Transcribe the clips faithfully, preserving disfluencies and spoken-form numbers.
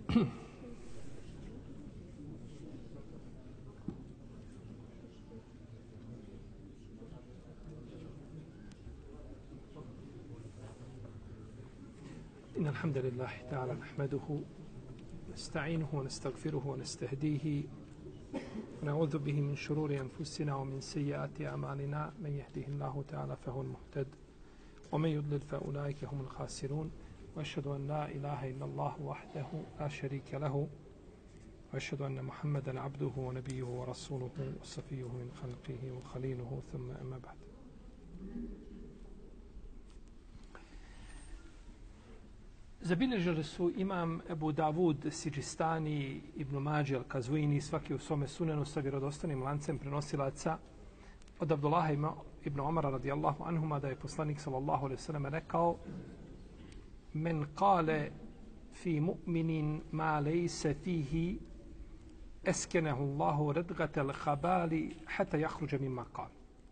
إن الحمد لله تعالى نحمده نستعينه ونستغفره ونستهديه ونعوذ به من شرور أنفسنا ومن سيئات أعمالنا من يهده الله تعالى فهو المهتد ومن يضلل فأولئك هم الخاسرون وأشهد أن لا إله إلا الله وحده لا شريك له وأشهد أن محمدا عبده ونبيه ورسوله وصفيه من خلقه وخليله ثم أما بعد. Zabilježili su imam Ebu Davud Sidžistani, Ibn Mađi al-Kazvini, svaki u svome sunenu sa vjerodostojnim lancem prenosilaca od Abdullaha ibn Omara radijallahu anhuma da je poslanik sallallahu alejhi ve sellem rekao: Men kale fi mu'minin ma lejse fihi eskenehu Allahu redgatel habali hata jahruđe mimma kal.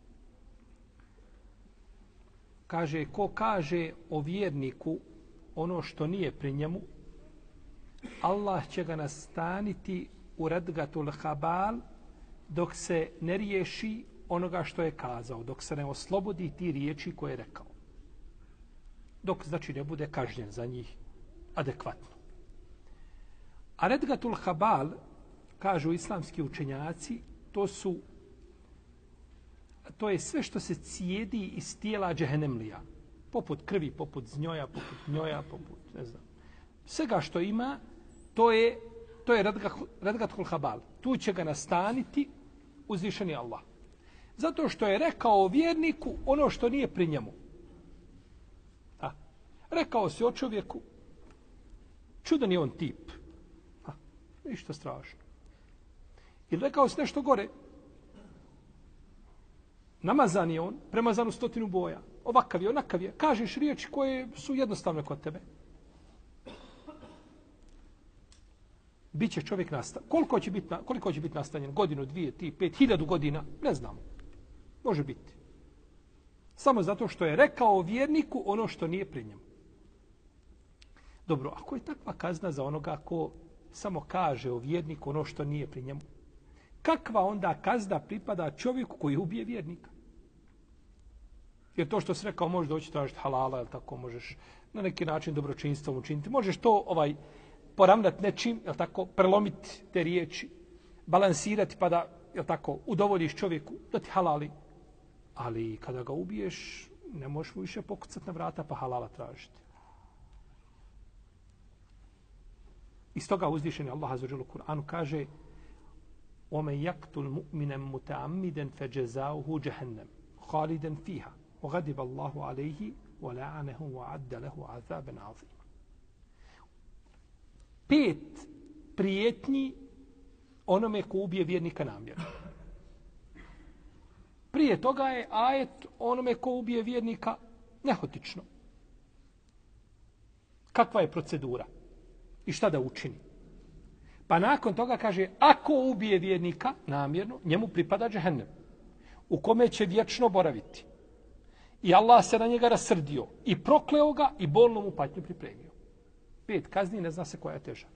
Kaže, ko kaže o vjerniku ono što nije pri njemu, Allah će ga nastaniti u redgatul habal dok se ne riješi onoga što je kazao, dok se ne oslobodi ti riječi koje je rekao. Dok, znači, ne bude kažnjen za njih adekvatno. A redgatul habal, kažu islamski učenjaci, to su to je sve što se cijedi iz tijela džehennemlija. Poput krvi, poput znjoja, poput njoja, poput, ne znam. Svega što ima, to je, to je redgatul habal. Tu će ga nastaniti uzvišeni Allah. Zato što je rekao vjerniku ono što nije pri njemu. A, rekao si o čovjeku, čudan je on tip. A, ništa strašno. Ili rekao si nešto gore. Namazan je on, premazan u stotinu boja. Ovakav je, onakav je. Kažeš riječi koje su jednostavne kod tebe. Biće čovjek nastanjen. Koliko će biti, koliko će biti nastanjen? Godinu, dvije, tri, pet, hiljadu godina? Ne znamo. Može biti. Samo zato što je rekao vjerniku ono što nije pri njemu. Dobro, ako je takva kazna za onoga ko samo kaže o vjerniku ono što nije pri njemu, kakva onda kazna pripada čovjeku koji ubije vjernika? Jer to što si rekao, možeš doći tražiti halala, jel tako, možeš na neki način dobročinstvom učiniti. Možeš to ovaj poravnati nečim, jel tako, prelomiti te riječi, balansirati pa da, jel tako, udovoljiš čovjeku da ti halali. Ali kada ga ubiješ, ne možeš mu više pokucati na vrata pa halala tražiti. Iz toga uzvišeni Allah azza wa jalla u Kur'anu kaže: وَمَنْ يَقْتُلْ مُؤْمِنًا مُتَعَمِّدًا فَجَزَاؤُهُ جَهَنَّمُ خَالِدًا فِيهَا وَغَضِبَ اللَّهُ عَلَيْهِ وَلَعَنَهُ وَعَدَّ لَهُ عَذَابًا عَظِيمًا. Pet prijetnji onome ko ubije vjernika namjerno. Prije toga je ajet onome ko ubije vjernika nehotično. Kakva je procedura? I šta da učini? Pa nakon toga kaže, ako ubije vjernika namjerno, njemu pripada džehennem, u kome će vječno boraviti. I Allah se na njega rasrdio i prokleo ga i bolnu mu patnju pripremio. Pet kazni, ne zna se koja je teža.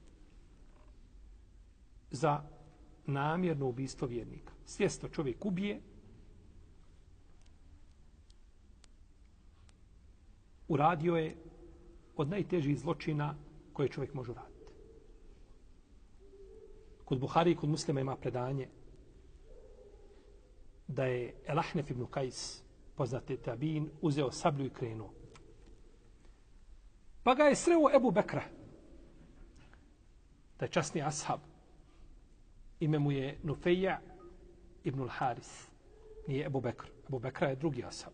Za namjerno ubistvo vjernika. Svjesno čovjek ubije, uradio je od najtežih zločina koje čovjek može uraditi. Kod Buhari i kod Muslima ima predanje da je Elahnef ibn Kajs, poznati tabin, uzeo sablju i krenuo. Pa ga je sreo Ebu Bekra, taj časni ashab. Ime mu je Nufeja ibn al-Haris. Nije Ebu Bekr. Ebu Bekra je drugi ashab.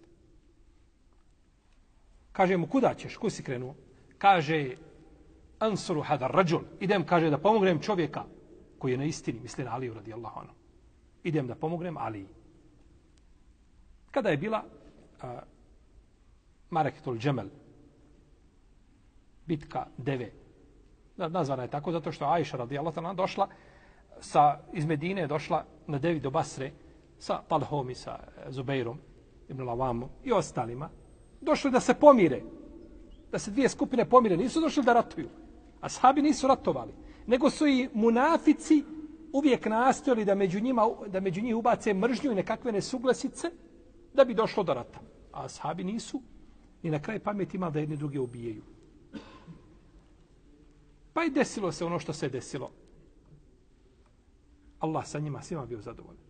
Kaže mu, kuda ćeš? Kud si krenuo? Kaže, ansuru hadar rađul. Idem, kaže, da pomognem čovjeka koji je na istini, misli na Aliju radijallahu anhu. Idem da pomognem Aliji. Kada je bila uh, Mareketul Džemel, bitka deve, nazvana je tako zato što Ajša radijallahu anha došla sa, iz Medine, došla na devi do Basre sa Talhom i sa Zubeirom ibn Lavamom i ostalima. Došli da se pomire, da se dvije skupine pomire, nisu došli da ratuju. Ashabi nisu ratovali, nego su i munafici uvijek nastojali da među, njima, da među njih ubace mržnju i nekakve nesuglasice da bi došlo do rata. A ashabi nisu ni na kraj pameti imali da jedni druge ubijaju. Pa i desilo se ono što se desilo. Allah sa njima svima bio zadovoljan.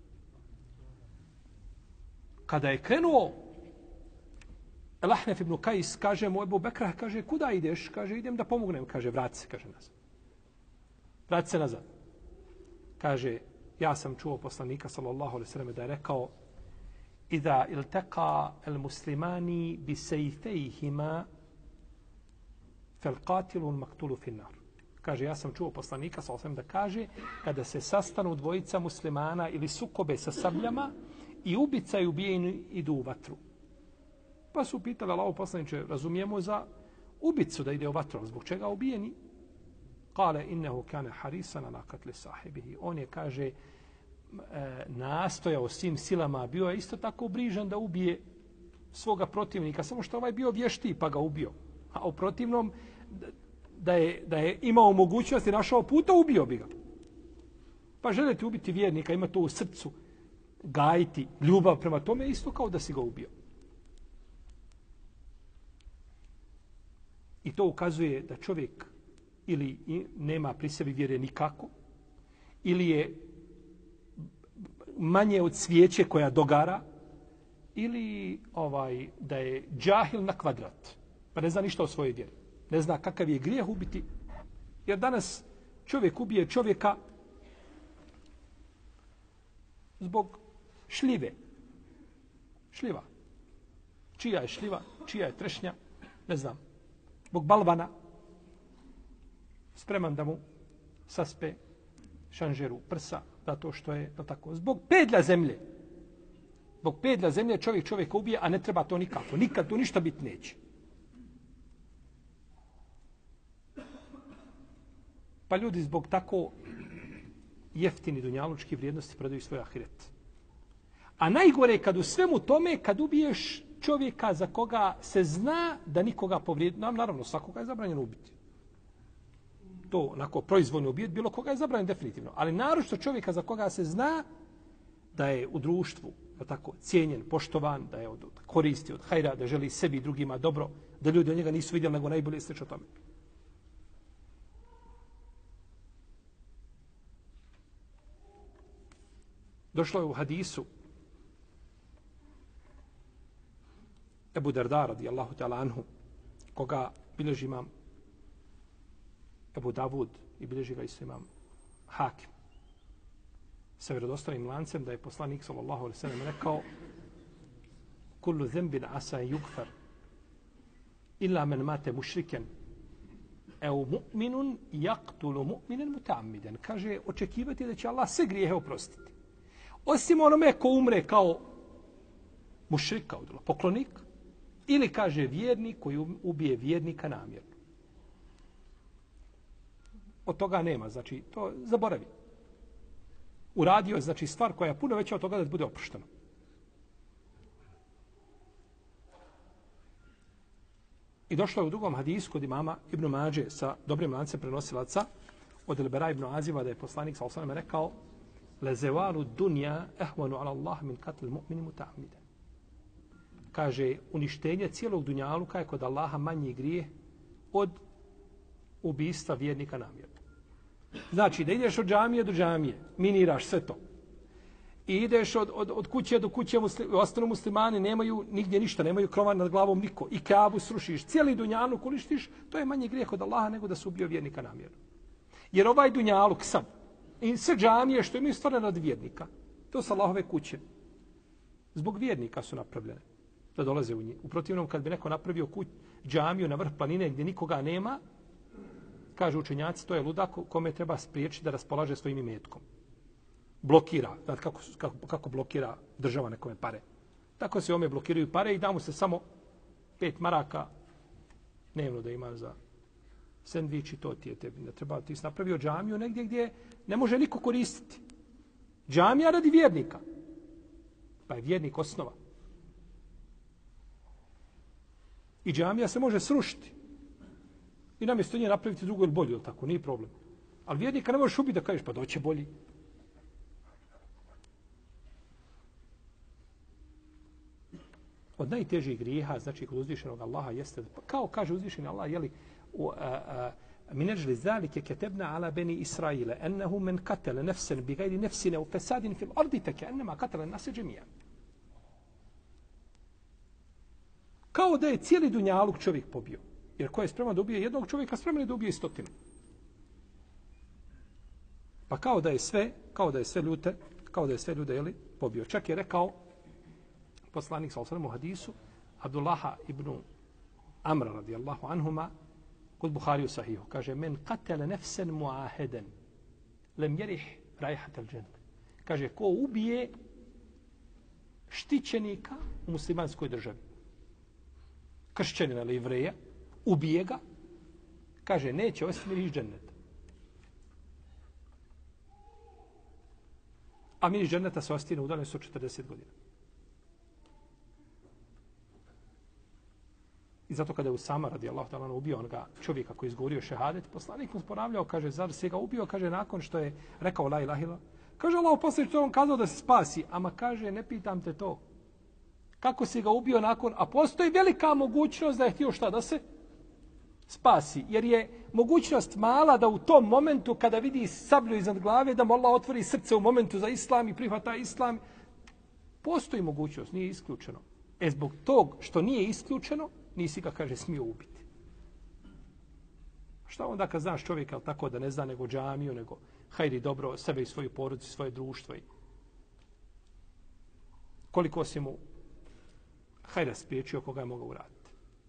Kada je krenuo Al-Ahnef ibn Kajs, kaže mu Ebu Bekra, kaže, kuda ideš? Kaže, idem da pomognem. Kaže, vrati se, kaže nazad. Vrati se nazad. Kaže, ja sam čuo poslanika, sallallahu alejhi ve sellem, da je rekao, Iza iltaqa al-muslimani bi sejfejhima fel qatilu al-maktulu fin nar. Kaže, ja sam čuo poslanika, sallallahu alejhi ve sellem, da kaže, kada se sastanu dvojica muslimana ili sukobe sa sabljama i ubica i ubijeni idu u vatru. Pa su pitali Allahu poslaniče, razumijemo za ubicu da ide u vatru, zbog čega ubijeni? Kale innehu kane harisana na katli sahibihi. On je, kaže, e, nastojao svim silama, bio je isto tako brižan da ubije svoga protivnika, samo što ovaj bio vještiji pa ga ubio. A u protivnom, da je, da je imao mogućnost i našao puta, ubio bi ga. Pa želite ubiti vjernika, ima to u srcu, gajiti ljubav prema tome, isto kao da si ga ubio. I to ukazuje da čovjek ili nema pri sebi vjere nikako, ili je manje od svijeće koja dogara, ili ovaj da je džahil na kvadrat, pa ne zna ništa o svojoj vjeri. Ne zna kakav je grijeh ubiti. Jer danas čovjek ubije čovjeka zbog šljive. Šljiva. Čija je šljiva, čija je trešnja, ne znam. Zbog balvana, spreman da mu saspe šanžeru prsa, zato što je, da tako, zbog pedlja zemlje. Zbog pedlja zemlje čovjek čovjeka ubije, a ne treba to nikako. Nikad tu ništa biti neće. Pa ljudi zbog tako jeftini dunjalučki vrijednosti prodaju svoj ahiret. A najgore je kad u svemu tome, kad ubiješ čovjeka za koga se zna da nikoga povrijedi, nam naravno svakoga je zabranjeno ubiti. To onako proizvoljno ubijeti bilo koga je zabranjeno definitivno. Ali naročito čovjeka za koga se zna da je u društvu da tako cijenjen, poštovan, da je od koristi, od hajra, da želi sebi i drugima dobro, da ljudi od njega nisu vidjeli nego najbolje slično tome. Došlo je u hadisu Ebu Darda radijallahu ta'ala anhu, koga bilježi imam Ebu Davud i bilježi ga isto imam Hakim. Sa vjerodostojnim lancem da je poslanik sallallahu alejhi ve sellem rekao kullu dhanbin asa yugfar illa man mata mushrikan aw mu'minun yaqtulu mu'minan muta'ammidan. Kaže, očekivati da će Allah sve grijehe oprostiti. Osim onome ko umre kao mušrik, kao poklonik, ili kaže vjernik koji ubije vjernika namjerno. Od toga nema, znači to zaboravi. Uradio je, znači, stvar koja je puno veća od toga da bude oprošteno. I došlo je u drugom hadisu kod imama Ibn Mađe sa dobrim lancem prenosilaca od Elbera ibn Aziva da je poslanik sallallahu alejhi ve sellem rekao lezevalu dunja ehvanu ala Allah min katl mu'mini muta'ammidan. Kaže, uništenje cijelog dunjaluka je kod Allaha manji grijeh od ubistva vjernika namjerno. Znači, da ideš od džamije do džamije, miniraš sve to. I ideš od, od, od kuće do kuće, muslim, ostanu muslimani nemaju nigdje ništa, nemaju krova nad glavom niko. I Kaabu srušiš, cijeli dunjaluk uništiš, to je manji grijeh od Allaha nego da se ubio vjernika namjerno. Jer ovaj dunjaluk sam, i sve džamije što imaju stvarno radi vjernika, to su Allahove kuće. Zbog vjernika su napravljene da dolaze u njih. U protivnom, kad bi neko napravio kuć, džamiju na vrh planine gdje nikoga nema, kažu učenjaci, to je ludak kome treba spriječiti da raspolaže svojim imetkom. Blokira. Znate kako, kako, kako blokira država nekome pare. Tako se ome blokiraju pare i da mu se samo pet maraka dnevno da ima za sendvič i to ti je tebi. Ne treba, ti si napravio džamiju negdje gdje ne može niko koristiti. Džamija radi vjernika. Pa je vjernik osnova. I džamija se može srušiti. I namjesto nje napraviti drugu ili bolju, tako, nije problem. Ali vjernika ne možeš ubiti da kažeš, pa doće bolji. Od najtežih grijeha, znači kod uzvišenog Allaha, jeste, kao kaže uzvišeni Allah, jeli, min ajli zalike ketebna ala beni Israila, ennehu men katele nefsen bi gajri nefsine u fesadin fil ardi teke, ennema katele nase džemija. Kao da je cijeli dunjaluk čovjek pobio. Jer ko je spreman da ubije jednog čovjeka, spreman je da ubije stotinu. Pa kao da je sve, kao da je sve ljute, kao da je sve ljude, jeli, pobio. Čak je rekao poslanik sallallahu alejhi ve sellem u hadisu Abdullaha ibn Amra radijallahu anhuma kod Buhari u sahihu. Kaže, men qatala nafsan muahadan lam yarih raihat al-jannah. Kaže, ko ubije štićenika u muslimanskoj državi, kršćanina ili jevreja, ubije ga, kaže, neće osjeti miris dženneta. A miris dženneta se osjeti na udaljenosti od četrdeset godina. I zato kada je Usama radijallahu ta'ala ubio onoga čovjeka koji je izgovorio šehadet, poslanik mu ponavljao, kaže, zar se ga ubio, kaže, nakon što je rekao la ilaha illallah. Kaže, Allah poslanik što je on kazao da se spasi, ama kaže, ne pitam te to. Kako si ga ubio nakon, a postoji velika mogućnost da je htio šta da se spasi, jer je mogućnost mala da u tom momentu kada vidi sablju iznad glave da mu Allah otvori srce u momentu za islam i prihvata islam. Postoji mogućnost, nije isključeno. E zbog tog što nije isključeno, nisi ga, kaže, smio ubiti. Šta onda kad znaš čovjeka tako da ne zna nego džamiju, nego hajdi dobro sebe i svoju porodicu, svoje društvo. I koliko si mu hajda spriječio koga je mogao uraditi.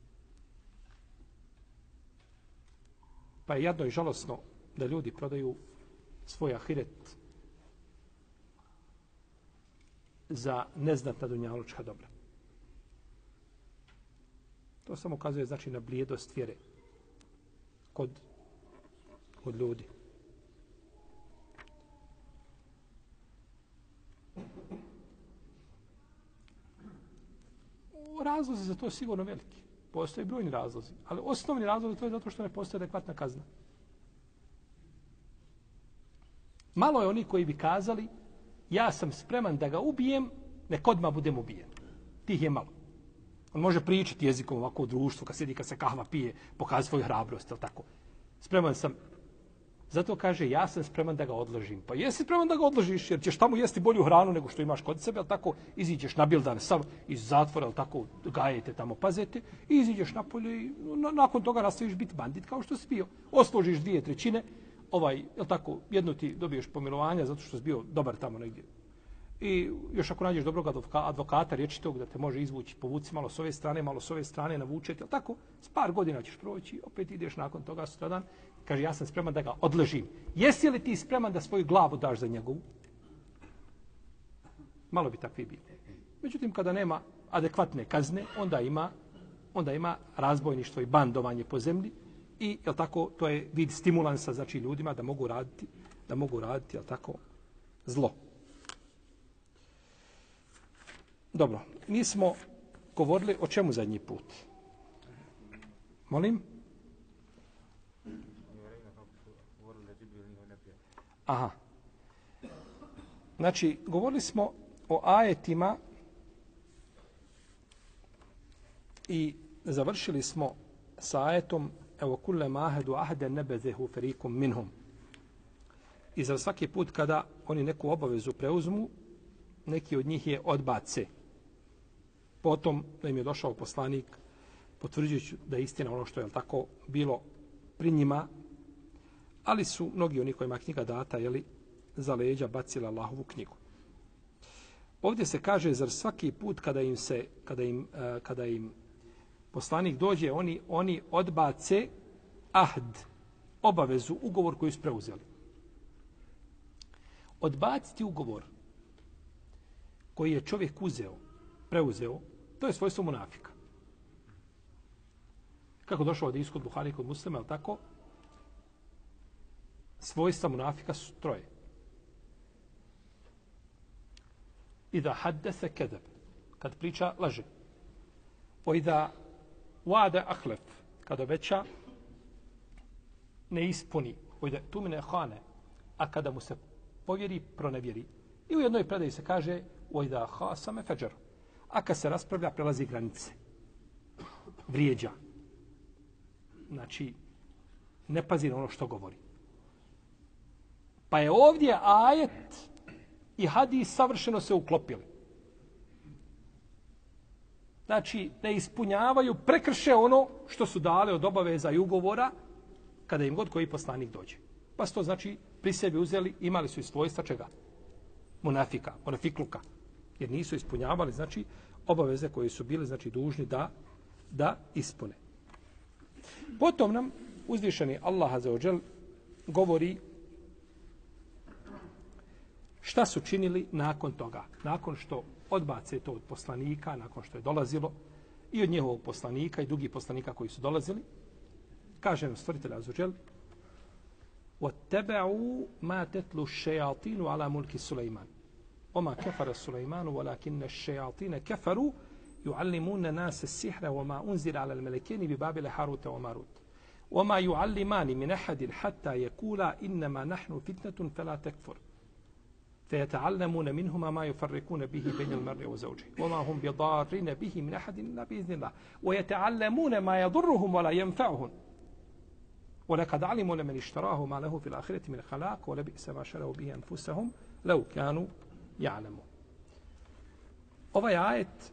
Pa je jadno i žalosno da ljudi prodaju svoj ahiret za neznatna dunjalučka dobra. To samo ukazuje, znači, na blijedost vjere kod, kod ljudi. Razlozi za to je sigurno veliki. Postoje brojni razlozi. Ali osnovni razlog to je zato što ne postoji adekvatna kazna. Malo je oni koji bi kazali, ja sam spreman da ga ubijem, nek odmah budem ubijen. Tih je malo. On može pričati jezikom ovako u društvu, kad sjedi, kad se kahva pije, pokazati svoju hrabrost, ili tako. Spreman sam. Zato kaže, ja sam spreman da ga odložim. Pa jesi spreman da ga odložiš, jer ćeš tamo jesti bolju hranu nego što imaš kod sebe, ali tako, iziđeš na bildan sav iz zatvora, ali tako, gajete tamo, pazete, i iziđeš napolje i na, nakon toga nastaviš biti bandit kao što si bio. Osložiš dvije trećine, ovaj, jel tako, jednu ti dobiješ pomilovanja zato što si bio dobar tamo negdje. I još ako nađeš dobrog advokata, rječitog da te može izvući, povuci malo s ove strane, malo s ove strane, navučeti, jel tako, s par godina ćeš proći, opet ideš nakon toga sutradan. Kaže, ja sam spreman da ga odležim. Jesi li ti spreman da svoju glavu daš za njegovu? Malo bi takvi bili. Međutim, kada nema adekvatne kazne, onda ima, onda ima razbojništvo i bandovanje po zemlji i, jel tako, to je vid stimulansa, znači, ljudima da mogu raditi, da mogu raditi, jel tako, zlo. Dobro, mi smo govorili o čemu zadnji put? Molim? Aha. Znači, govorili smo o ajetima i završili smo sa ajetom evo kulle mahedu ahde nebezehu ferikum minhum. I za svaki put kada oni neku obavezu preuzmu, neki od njih je odbace. Potom da im je došao poslanik potvrđujući da je istina ono što je tako bilo pri njima, ali su mnogi oni kojima knjiga data, jeli, za leđa bacila Allahovu knjigu. Ovdje se kaže, zar svaki put kada im se, kada im, kada im poslanik dođe, oni, oni odbace ahd, obavezu, ugovor koji su preuzeli. Odbaciti ugovor koji je čovjek uzeo, preuzeo, to je svojstvo munafika. Kako došao od iskod Buhari kod Muslima, je tako? Svojstva munafika su troje. Ida haddese kedeb, kad priča, laže. O ida wa'ada ahlef, kad obeća, ne ispuni, ojde, tu mine hane, a kada mu se povjeri, pronevjeri. I u jednoj predaji se kaže, ojda hasame feđer, a kad se raspravlja, prelazi granice. Vrijeđa. Znači, ne pazi na ono što govori. Pa je ovdje ajet i hadis savršeno se uklopili. Znači, ne ispunjavaju, prekrše ono što su dali od obaveza i ugovora kada im god koji poslanik dođe. Pa su to znači pri sebi uzeli, imali su i svojstva čega? Munafika, munafikluka. Jer nisu ispunjavali, znači, obaveze koje su bili, znači, dužni da, da ispune. Potom nam uzvišeni Allah azza wa džel govori šta su činili nakon toga. Nakon što odbace to od poslanika, nakon što je dolazilo i od njihovog poslanika i drugih poslanika koji su dolazili, kaže nam stvoritelj azza wa džel وَاتَّبَعُوا مَا تَتْلُوا الشَّيَاطِينُ عَلَى مُلْكِ سُلَيْمَانَ وَمَا كَفَرَ سُلَيْمَانُ وَلَكِنَّ الشَّيَاطِينَ كَفَرُوا يُعَلِّمُونَ نَاسَ السِّحْرَ وَمَا أُنزِلَ عَلَى الْمَلَكَيْنِ بِبَابِلَ هَارُوتَ وَمَارُوتَ وَمَا يُعَلِّمَانِ مِنْ أَحَدٍ حَتَّى يَقُولَا إِنَّمَا نَحْنُ فِتْنَةٌ فَلَا تَكْفُرْ فَيَتَعَلَّمُونَ مِنْهُمَا مَا يُفَرِّقُونَ بِهِ بَيْنَ الْمَرْءِ وَزَوْجِهِ وَمَا هُمْ بِضَارِّينَ بِهِ مِنْ أَحَدٍ إِلَّا بِإِذْنِ اللَّهِ وَيَتَعَلَّمُونَ مَا يَضُرُّهُمْ وَلَا يَنفَعُهُمْ وَلَقَدْ عَلِمُوا لَمَنِ اشْتَرَاهُ مَا لَهُ فِي الْآخِرَةِ مِنْ خَلَاقٍ وَلَبِئْسَ مَا شَرَوْا بِهِ أَنفُسَهُمْ لَوْ كَانُوا يَعْلَمُونَ. Ovaj ajet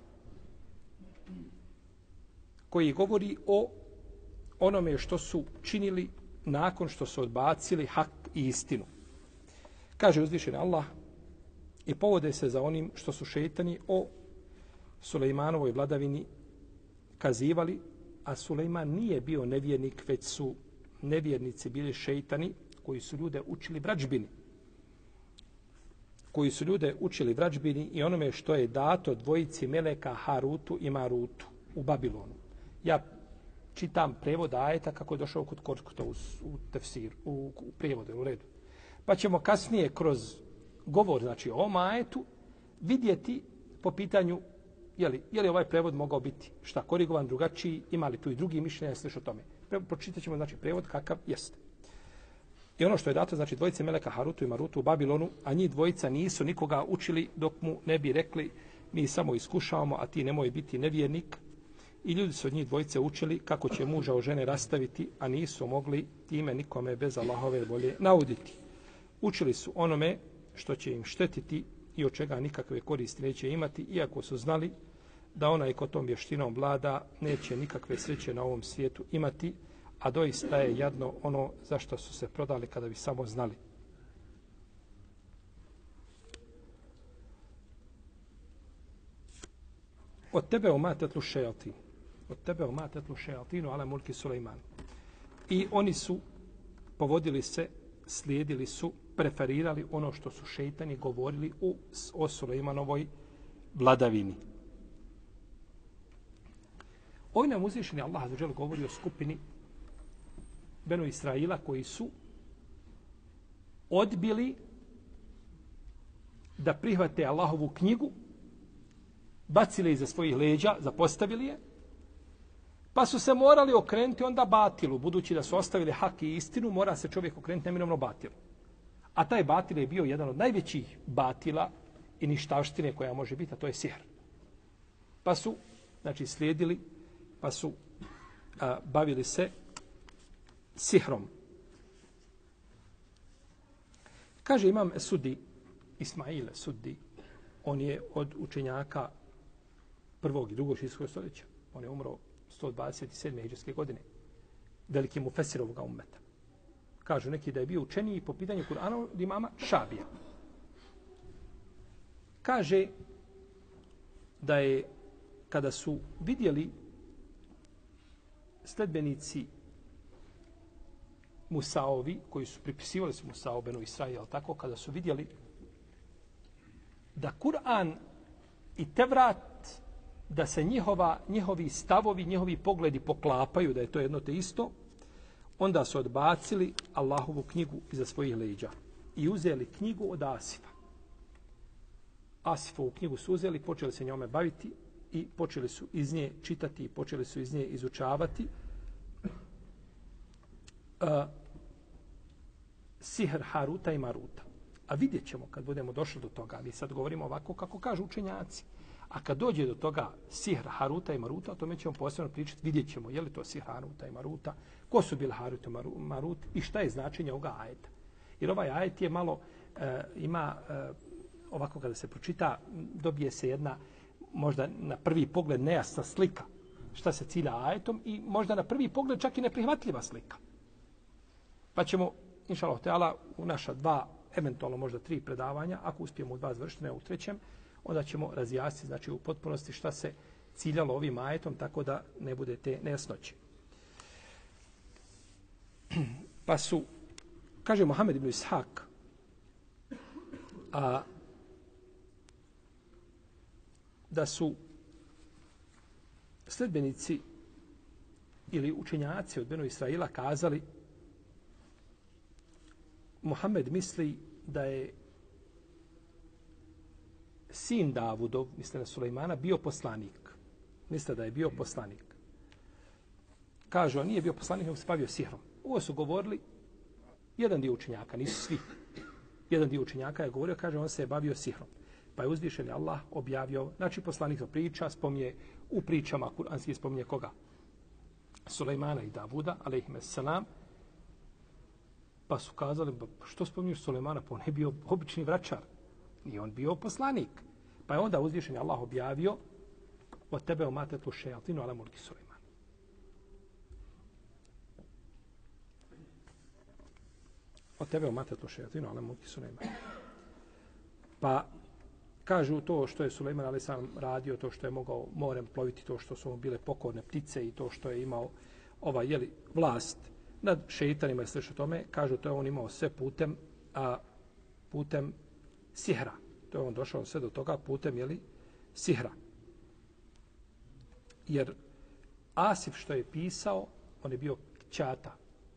koji govori o onome što su činili nakon što su odbacili hak i istinu. Kaže uzvišeni Allah i povode se za onim što su šejtani o Sulejmanovoj vladavini kazivali, a Sulejman nije bio nevjernik, već su nevjernici bili šejtani koji su ljude učili vrađbini. Koji su ljude učili vrađbini i onome što je dato dvojici meleka Harutu i Marutu u Babilonu. Ja čitam prevod ajeta kako je došao kod Korkuta u, u tefsir, u, u prijevodu, u redu. Pa ćemo kasnije kroz govor, znači o ovom ajetu, vidjeti po pitanju je li, je li ovaj prevod mogao biti šta korigovan, drugačiji, ima li tu i drugi mišljenja, sliš o tome. Pročitat ćemo znači prevod kakav jeste. I ono što je dato, znači dvojice meleka Harutu i Marutu u Babilonu, a njih dvojica nisu nikoga učili dok mu ne bi rekli mi samo iskušavamo, a ti nemoj biti nevjernik. I ljudi su od njih dvojice učili kako će muža od žene rastaviti, a nisu mogli time nikome bez Allahove volje nauditi. Učili su onome što će im štetiti i od čega nikakve koristi neće imati, iako su znali da onaj ko tom vještinom vlada neće nikakve sreće na ovom svijetu imati, a doista je jadno ono za što su se prodali kada bi samo znali. Od tebe umatetlu šejatin. Od tebe umatetlu šejatinu ala mulki Sulejman. I oni su povodili se, slijedili su, preferirali ono što su šejtani govorili u, o Sulejmanovoj vladavini. Ovdje nam uzvišeni Allah azza wa dželle govori o skupini Benu Israila koji su odbili da prihvate Allahovu knjigu, bacili iza svojih leđa, zapostavili je, pa su se morali okrenuti onda batilu. Budući da su ostavili hak i istinu, mora se čovjek okrenuti neminovno batilu. A taj batil je bio jedan od najvećih batila i ništavštine koja može biti, a to je sihr. Pa su, znači, slijedili, pa su a, bavili se sihrom. Kaže imam Sudi, Ismail Sudi, on je od učenjaka prvog i drugog šijskog stoljeća. On je umro sto dvadeset sedme hidžrske godine. Veliki mufesir ovoga ummeta. Kažu neki da je bio učeniji po pitanju Kur'ana od imama Šabija. Kaže da je kada su vidjeli sledbenici Musaovi, koji su pripisivali su Musao Benu Israil, tako, kada su vidjeli da Kur'an i Tevrat, da se njihova, njihovi stavovi, njihovi pogledi poklapaju, da je to jedno te isto, onda su odbacili Allahovu knjigu iza svojih leđa i uzeli knjigu od Asifa. Asifovu knjigu su uzeli, počeli se njome baviti i počeli su iz nje čitati, počeli su iz nje izučavati. Uh, sihr Haruta i Maruta. A vidjet ćemo kad budemo došli do toga. Mi sad govorimo ovako kako kažu učenjaci. A kad dođe do toga sihr Haruta i Maruta, o tome ćemo posebno pričati. Vidjet ćemo je li to sihr Haruta i Maruta, ko su bili Harut i Marut i šta je značenje ovoga ajeta. Jer ovaj ajet je malo, e, ima, e, ovako kada se pročita, dobije se jedna, možda na prvi pogled nejasna slika šta se cilja ajetom i možda na prvi pogled čak i neprihvatljiva slika. Pa ćemo, inša Allah teala, u naša dva, eventualno možda tri predavanja, ako uspijemo u dva završiti, ne u trećem, onda ćemo razjasniti, znači u potpunosti šta se ciljalo ovim ajetom, tako da ne bude te nejasnoće. Pa su, kaže Mohamed ibn Ishak, a, da su sledbenici ili učenjaci od Benu Israila kazali Mohamed misli da je sin Davudov, misle na Sulejmana, bio poslanik. Misle da je bio poslanik. Kažu, on nije bio poslanik, nego se bavio sihrom. Ovo su govorili jedan dio učenjaka, nisu svi. Jedan dio učenjaka je govorio, kaže, on se je bavio sihrom. Pa je uzvišeni Allah objavio, znači poslanik priča, spominje u pričama, kuranski spominje koga? Sulejmana i Davuda, alejhime selam. Pa su kazali, što spominješ Sulejmana? Pa on je bio obični vračar. Nije on bio poslanik. Pa je onda uzvišeni Allah objavio od tebe o matetlu šejatinu ala mulki Sulejman. Od tebe o matetlu šejatinu ala mulki Sulejman. Pa kažu to što je Sulejman alejhi selam radio, to što je mogao morem ploviti, to što su mu bile pokorne ptice i to što je imao ova jeli, vlast nad šeitanima i slično tome, kažu to je on imao sve putem, a putem sihra. To je on došao sve do toga putem, jeli, sihra. Jer Asif što je pisao, on je bio ćata,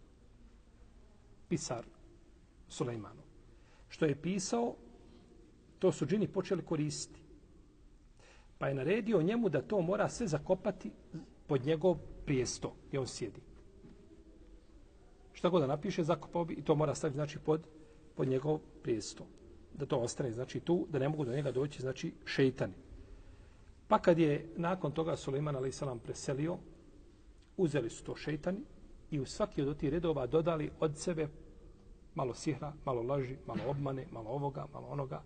pisar Sulejmanu. Što je pisao, to su džini počeli koristiti. Pa je naredio njemu da to mora sve zakopati pod njegov prijesto gdje on sjedi. Šta god da napiše, zakopao bi i to mora staviti znači, pod, pod njegov prijesto. Da to ostane znači, tu, da ne mogu do njega doći znači, šeitani. Pa kad je nakon toga Sulejman alejhi selam preselio, uzeli su to šeitani i u svaki od tih redova dodali od sebe malo sihra, malo laži, malo obmane, malo ovoga, malo onoga.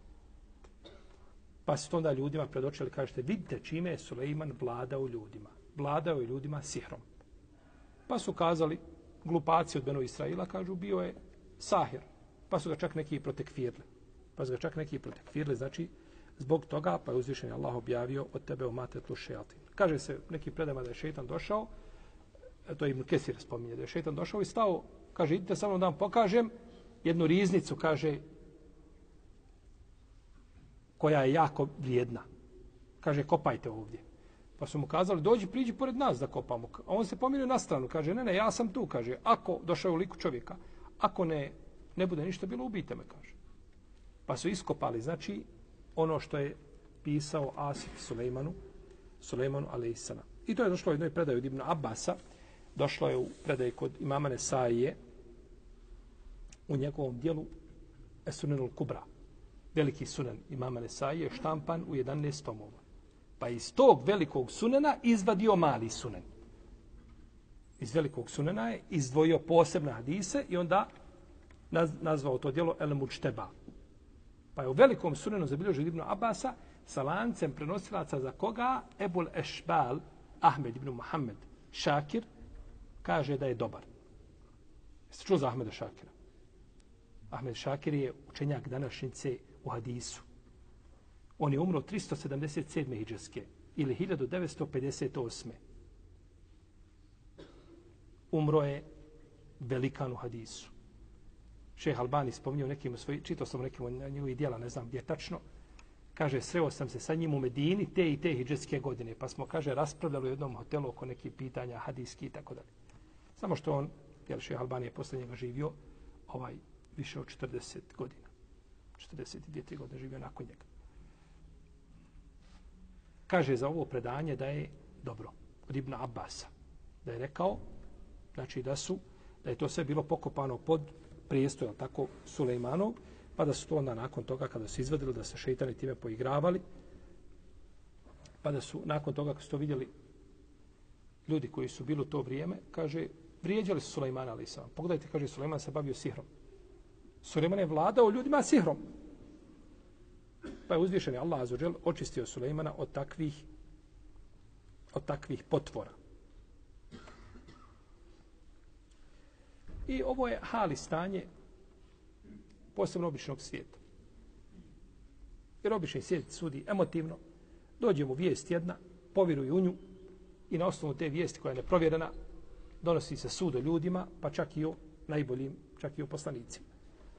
Pa su to onda ljudima predočili, kažete, vidite čime je Sulejman vladao ljudima. Vladao je ljudima sihrom. Pa su kazali, glupaci od Benu Israila, kažu, bio je sahir. Pa su ga čak neki protekfirli. Pa su ga čak neki protekfirli, znači, zbog toga, pa je uzvišen Allah objavio od tebe o matetlu šejatin. Kaže se neki predama da je šeitan došao, to je Ibn Kesir spominje, da je šeitan došao i stao, kaže, idite sa mnom da vam pokažem jednu riznicu, kaže, koja je jako vrijedna. Kaže, kopajte ovdje. Pa su mu kazali, dođi, priđi pored nas da kopamo. A on se pomirio na stranu, kaže, ne, ne, ja sam tu, kaže, ako došao u liku čovjeka, ako ne, ne bude ništa bilo, ubijte me, kaže. Pa su iskopali, znači, ono što je pisao Asif Sulejmanu, Sulejmanu alejhi selam. I to je došlo u jednoj predaju od Ibn Abasa, došlo je u predaju kod imama Nesaije, u njegovom dijelu Esunenul Kubra. Veliki sunen imama Nesaije je štampan u jedanaest tomova. Pa iz tog velikog sunena izvadio mali sunen. Iz velikog sunena je izdvojio posebne hadise i onda nazvao to djelo El Mučteba. Pa je u velikom sunenu zabilježio Ibn Abasa sa lancem prenosilaca za koga Ebul Ešbal, Ahmed ibn Muhammed Šakir, kaže da je dobar. Jeste čuo za Ahmeda Šakira? Ahmed Šakir je učenjak današnjice u hadisu. On je umro tristo sedamdeset sedme hidžarske ili hiljadu devetsto pedeset osme Umro je velikan u hadisu. Šejh Albani spominjao nekim svoj, čitao sam nekim od njegovih djela, ne znam gdje tačno. Kaže, sreo sam se sa njim u Medini te i te hidžarske godine, pa smo, kaže, raspravljali u jednom hotelu oko nekih pitanja hadijski i tako dalje. Samo što on, jer šejh Albani je posle njega živio ovaj, više od četrdeset godina. četrdeset dvije godine živio nakon njega. Kaže za ovo predanje da je dobro od Ibn Abasa. Da je rekao, znači da su, da je to sve bilo pokopano pod prijestolja, tako Sulejmanov, pa da su to onda nakon toga kada su izvadili da se šejtani time poigravali, pa da su nakon toga kad su to vidjeli ljudi koji su bili u to vrijeme, kaže, vrijeđali su Sulejmana alejhi selam. Pogledajte, kaže, Sulejman se bavio sihrom. Sulejman je vladao ljudima sihrom. Pa je uzvišeni Allah azza wa džel očistio Sulejmana od takvih od takvih potvora. I ovo je hali stanje posebno običnog svijeta. Jer obični svijet sudi emotivno, dođe mu vijest jedna, povjeruje u nju i na osnovu te vijesti koja je neprovjerena donosi se sud o ljudima, pa čak i o najboljim, čak i o poslanicima.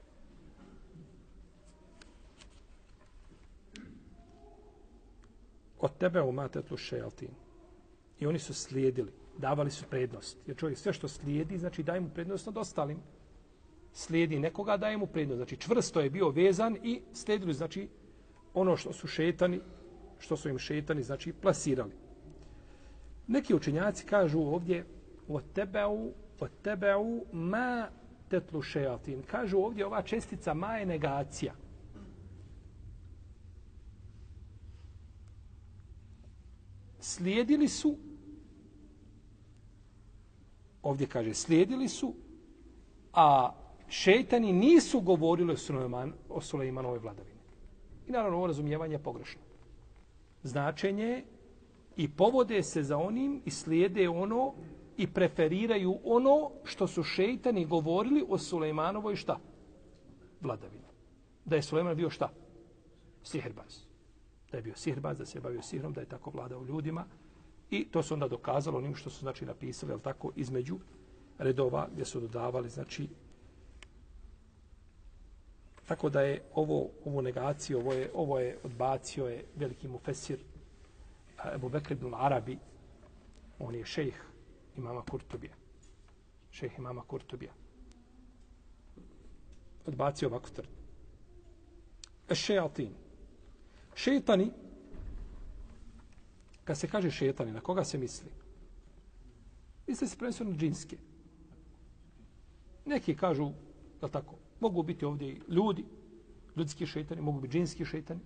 Od tebe umatetlu šejatin. I oni su slijedili, davali su prednost. Jer čovjek sve što slijedi, znači daje mu prednost nad ostalim. Slijedi nekoga, daje mu prednost. Znači čvrsto je bio vezan i slijedili, znači ono što su šetani, što su im šetani, znači plasirali. Neki učenjaci kažu ovdje od tebeu, od tebeu ma tetlu šejatin. Kažu ovdje ova čestica ma je negacija. Slijedili su, ovdje kaže slijedili su, a šejtani nisu govorili o, Sulejman, o Sulejmanovoj vladavini. I naravno ovo razumijevanje je pogrešno. Značenje i povode se za onim i slijede ono i preferiraju ono što su šejtani govorili o Sulejmanovoj šta? Vladavini. Da je Sulejman bio šta? Sihirbaz. Da je bio sihirbaz, da se je bavio sihrom, da je tako vladao ljudima. I to su onda dokazalo onim što su znači napisali, ali tako između redova gdje su dodavali, znači tako da je ovo, ovo negaciju, ovo je, ovo je odbacio je veliki mufesir Ebu Bekr ibn Arabi, on je šejh imama Kurtubija. Šejh imama Kurtubija. Odbacio ovako tvrd. Eš-šejatin. Šejtani, kad se kaže šejtani, na koga se misli? Misli se prvenstveno džinske. Neki kažu, da tako, mogu biti ovdje i ljudi, ljudski šejtani, mogu biti džinski šejtani.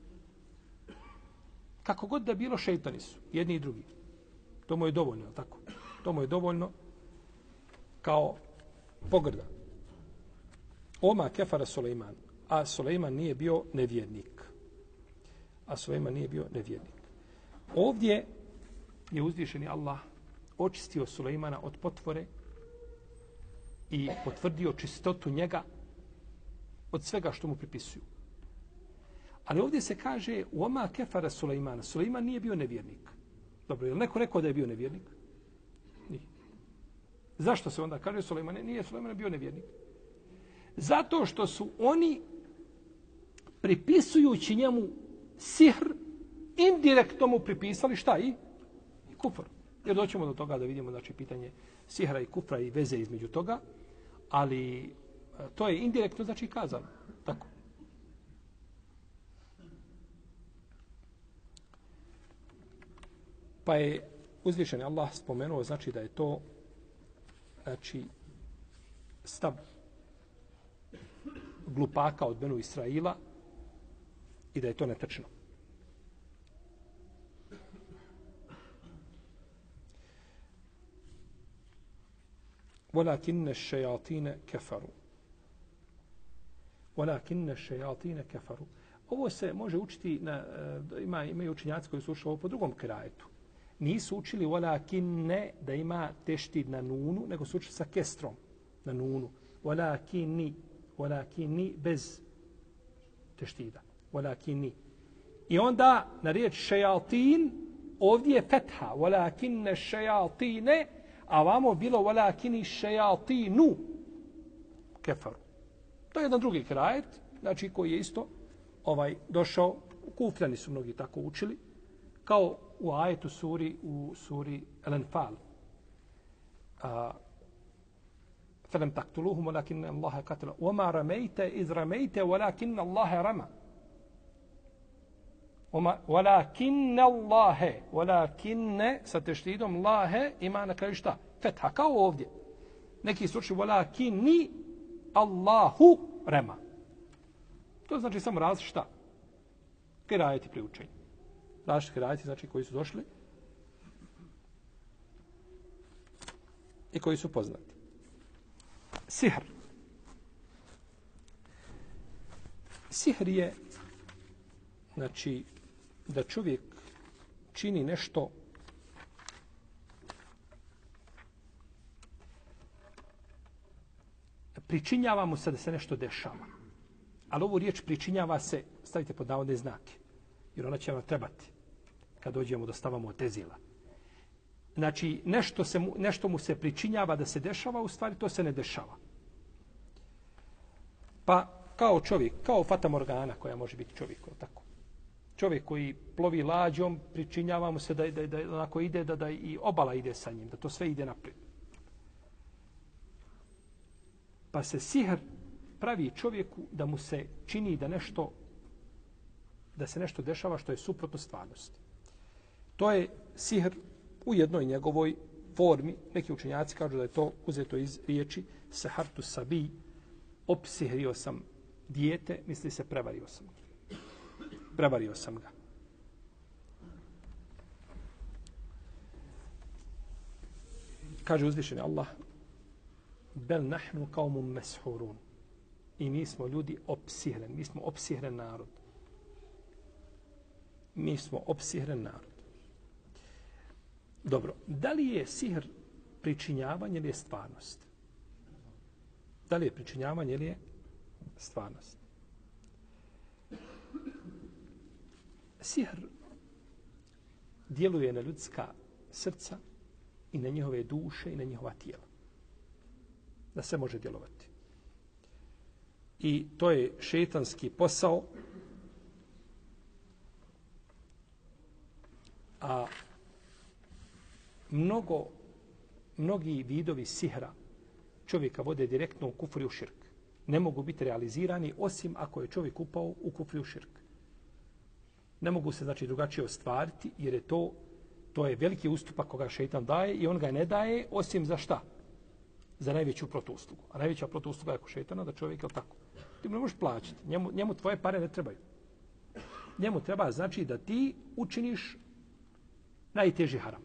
Kako god da bilo, šejtani su, jedni i drugi. To mu je dovoljno, tako. To mu je dovoljno kao pogrda. Oma kefara Sulejman, a Sulejman nije bio nevjernik. A Sulejman nije bio nevjernik. Ovdje je uzvišeni Allah očistio Sulejmana od potvore i potvrdio čistotu njega od svega što mu pripisuju. Ali ovdje se kaže Oma kefara Sulejmana. Sulejman nije bio nevjernik. Dobro, je li neko rekao da je bio nevjernik? Nije. Zašto se onda kaže Sulejman? Nije Sulejman bio nevjernik. Zato što su oni pripisujući njemu sihr, indirektno mu pripisali šta i? I kufr. Jer doćemo do toga da vidimo znači pitanje sihra i kufra i veze između toga, ali to je indirektno znači kazano. Tako. Pa je uzvišeni Allah spomenuo znači da je to znači stav glupaka od Benu Israila i da je to netačno. وَلَكِنَّ الشَّيَاطِينَ كَفَرُوا وَلَكِنَّ الشَّيَاطِينَ كَفَرُوا. Ovo se može učiti, na, ima, imaju učinjaci koji su učili ovo po drugom kirajetu. Nisu učili وَلَكِنَّ da ima teštid na nunu, nego su učili sa kestrom na nunu. وَلَكِنِّ وَلَكِنِّ bez teštida. وَلَكِنِّ. I onda na riječ šejatin ovdje je fetha. وَلَكِنَّ الشَّيَاطِينَ a vamo bilo وَلَكِنِ šejatinu kefaru. To je jedan drugi krajet, znači koji je isto ovaj došao, kufljani su mnogi tako učili, kao u ajetu suri, u suri Al-Anfal. فَلَمْ تَقْتُلُوهُمْ وَلَكِنَّ اللَّهَ قَتَلَ وَمَا رَمَيْتَ إِذْ رَمَيْتَ وَلَكِنَّ اللَّهَ رَمَى وَلَكِنَّ اللَّهَ وَلَكِنَّ sa teštidom lahe ima na kraju šta? Fetha, kao ovdje. Neki su učili volakini Allahu rema. To znači samo različit šta? Kirajeti pri učenju. Različit kirajeti, znači koji su došli i koji su poznati. Sihr. Sihr je, znači, da čovjek čini nešto pričinjava mu se da se nešto dešava. Ali ovu riječ pričinjava se, stavite pod navodne znake, jer ona će vam trebati kad dođemo do stava Mu'tezila. Znači, nešto, se mu, nešto mu se pričinjava da se dešava, u stvari to se ne dešava. Pa, kao čovjek, kao Fata Morgana koja može biti čovjek, tako. Čovjek koji plovi lađom, pričinjava mu se da, da, da, da onako ide, da, da i obala ide sa njim, da to sve ide naprijed. Pa se sihr pravi čovjeku da mu se čini da nešto, da se nešto dešava što je suprotno stvarnosti. To je sihr u jednoj njegovoj formi. Neki učenjaci kažu da je to uzeto iz riječi sehartu sabi, opsihrio sam dijete, misli se prevario sam ga. Prevario sam ga. Kaže uzvišeni Allah, bel nahnu kaumun meshurun. I mi smo ljudi opsihreni. Mi smo opsihren narod. Mi smo opsihren narod. Dobro, da li je sihr pričinjavanje ili je stvarnost? Da li je pričinjavanje ili je stvarnost? Sihr djeluje na ljudska srca i na njihove duše i na njihova tijela. Da se može djelovati. I to je šetanski posao, a mnogo, mnogi vidovi sihra čovjeka vode direktno u kufru i u širk. Ne mogu biti realizirani osim ako je čovjek upao u kufru i u širk. Ne mogu se znači drugačije ostvariti jer je to, to je veliki ustupak koga šejtan daje i on ga ne daje osim za šta? Za najveću protuuslugu. A najveća protuusluga je kod šejtana da čovjek je tako. Ti mu ne možeš plaćati. Njemu, njemu tvoje pare ne trebaju. Njemu treba znači da ti učiniš najteži haram.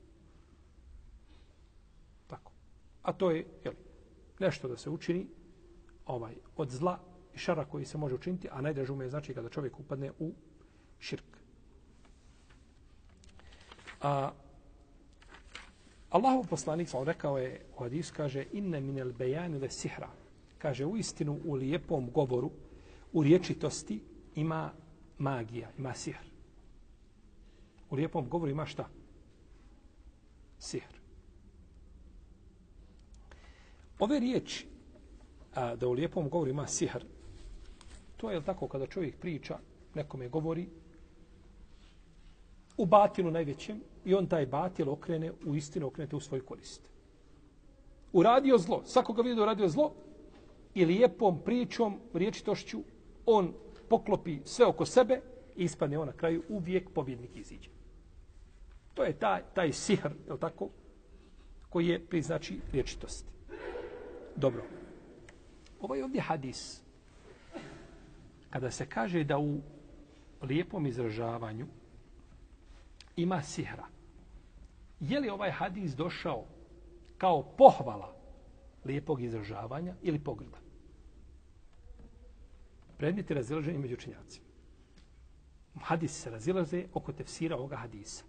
Tako. A to je jel, nešto da se učini ovaj, od zla i šara koji se može učiniti, a najdraže mu je znači kada čovjek upadne u širk. A Allahov poslanik sam rekao je u hadisu, kaže inne minel bejani le sihra. Kaže u istinu u lijepom govoru, u riječitosti ima magija, ima sihr. U lijepom govoru ima šta? Sihr. Ove riječi, a, da u lijepom govoru ima sihr, to je tako kada čovjek priča, nekome govori, u batilu najvećem i on taj batil okrene u istinu, okrenete u svoju korist. Uradio zlo, svakoga vidi da uradio zlo i lijepom pričom, riječitošću, on poklopi sve oko sebe i ispadne on na kraju uvijek pobjednik iziđe. To je taj, taj sihr, je li tako, koji je priznači riječitosti. Dobro. Ovo je ovdje hadis. Kada se kaže da u lijepom izražavanju ima sihra. Je li ovaj hadis došao kao pohvala lijepog izražavanja ili pogrda? Predmeti razilaženja među učenjacima. Hadis se razilaze oko tefsira ovoga hadisa.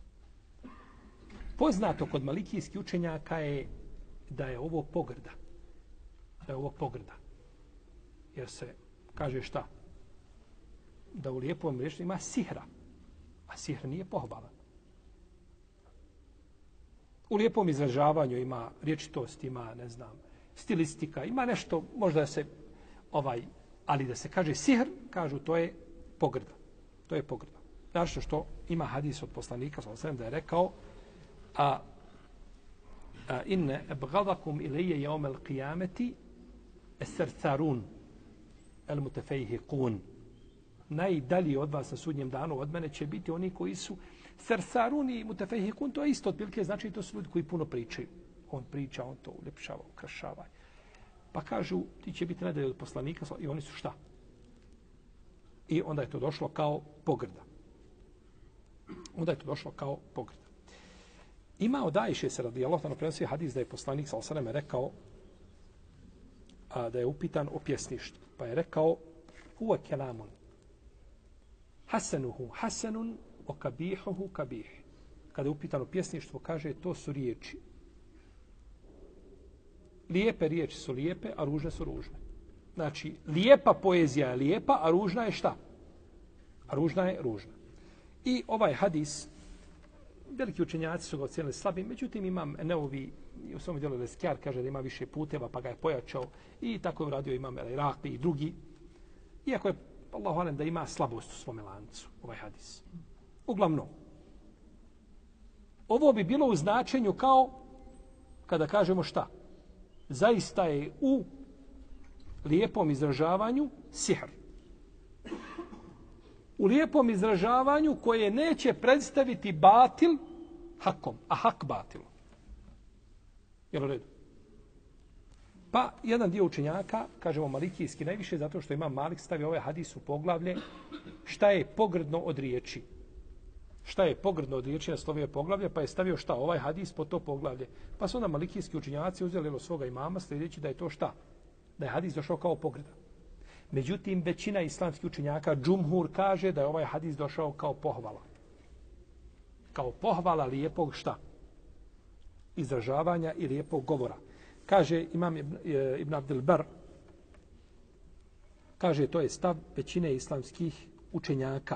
Poznato kod malikijskih učenjaka je da je ovo pogrda. Da je ovo pogrda. Jer se kaže šta? Da u lijepom rečju ima sihra. A sihr nije pohvalan. U lijepom izražavanju ima riječitost, ima, ne znam, stilistika, ima nešto, možda se ovaj, ali da se kaže sihr, kažu to je pogrda. To je pogrda. Znači što ima hadis od poslanika, sallallahu da je rekao, a, a inne ebgadakum ilije jeomel qiyameti esercarun el mutefejhiqun. Najdalji od vas na sudnjem danu od mene će biti oni koji su sersarun i mutefejhikun, to je isto otprilike, znači to su ljudi koji puno pričaju. On priča, on to uljepšava, ukrašava. Pa kažu, ti će biti nadalje od poslanika i oni su šta? I onda je to došlo kao pogrda. Onda je to došlo kao pogrda. Ima od Ajše se radijallahu anha prenosi hadis da je poslanik sallallahu alejhi ve sellem rekao a, da je upitan o pjesništvu. Pa je rekao huwa kalamun hasanuhu hasanun wa kabihuhu kabih. Kada je upitan o pjesništvu, kaže to su riječi. Lijepe riječi su lijepe, a ružne su ružne. Znači, lijepa poezija je lijepa, a ružna je šta? A ružna je ružna. I ovaj hadis, veliki učenjaci su ga ocijenili slabim, međutim imam Neovi, u svom dijelu Leskjar kaže da ima više puteva, pa ga je pojačao i tako je uradio imam El Iraqi i drugi. Iako je, Allahu alem, da ima slabost u svome lancu, ovaj hadis. Uglavnom, ovo bi bilo u značenju kao kada kažemo šta? Zaista je u lijepom izražavanju sihr. U lijepom izražavanju koje neće predstaviti batil hakom, a hak batil. Jel u redu? Pa jedan dio učenjaka, kažemo malikijski najviše, zato što ima Malik stavio ovaj hadis u poglavlje šta je pogrdno od riječi. Šta je pogrdno od riječi, naslovio je poglavlje, pa je stavio šta? Ovaj hadis po to poglavlje. Pa su onda malikijski učenjaci uzeli od svoga imama, sljedeći da je to šta? Da je hadis došao kao pogrda. Međutim, većina islamskih učenjaka, džumhur, kaže da je ovaj hadis došao kao pohvala. Kao pohvala lijepog šta? Izražavanja i lijepog govora. Kaže imam Ibn Abdel Bar, kaže to je stav većine islamskih učenjaka.